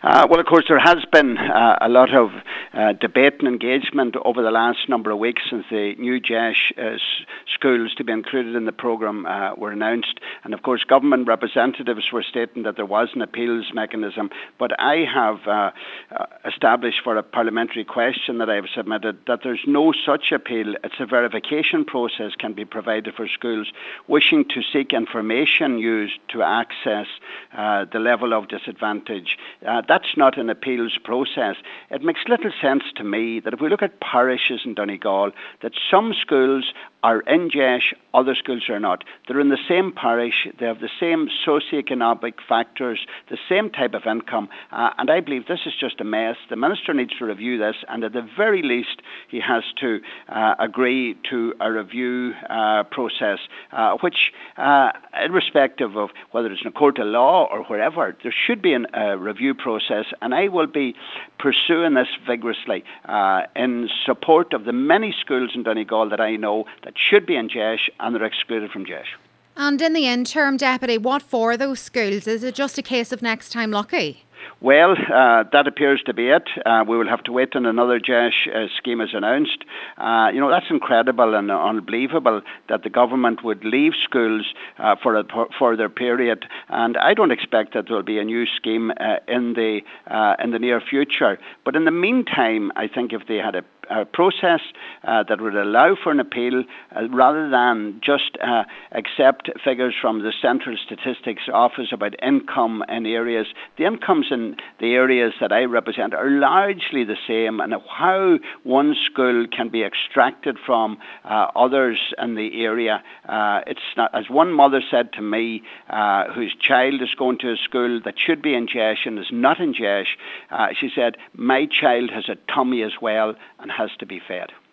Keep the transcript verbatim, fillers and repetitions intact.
Uh, well, of course, there has been uh, a lot of uh, debate and engagement over the last number of weeks since the new J E S H uh, s- schools to be included in the programme uh, were announced. And, of course, government representatives were stating that there was an appeals mechanism. But I have uh, uh, established for a parliamentary question that I have submitted that there's no such appeal. It's a verification process can be provided for schools wishing to seek information used to access uh, the level of disadvantage. Uh, that's not an appeals process. It makes little sense to me that if we look at parishes in Donegal, that some schools are in J E S H, other schools are not. They're in the same parish, they have the same socioeconomic factors, the same type of income, uh, and I believe this is just a mess. The Minister needs to review this, and at the very least, he has to uh, agree to a review uh, process, uh, which, uh, irrespective of whether it's in a court of law or wherever, there should be a uh, review process, and I will be pursuing this vigorously uh, in support of the many schools in Donegal that I know that should be in J E S H and they're excluded from J E S H. And in the interim, Deputy, what for those schools? Is it just a case of next time lucky? Well, uh, that appears to be it. Uh, we will have to wait until another J E S H uh, scheme is announced. Uh, you know, that's incredible and unbelievable that the government would leave schools uh, for a further period. And I don't expect that there will be a new scheme uh, in the uh, in the near future. But in the meantime, I think if they had a a process uh, that would allow for an appeal uh, rather than just uh, accept figures from the Central Statistics Office about income in areas. The incomes in the areas that I represent are largely the same, and how one school can be extracted from uh, others in the area. Uh, it's not, as one mother said to me, uh, whose child is going to a school that should be in J E S H and is not in J E S H, uh, she said, my child has a tummy as well and has to be fed.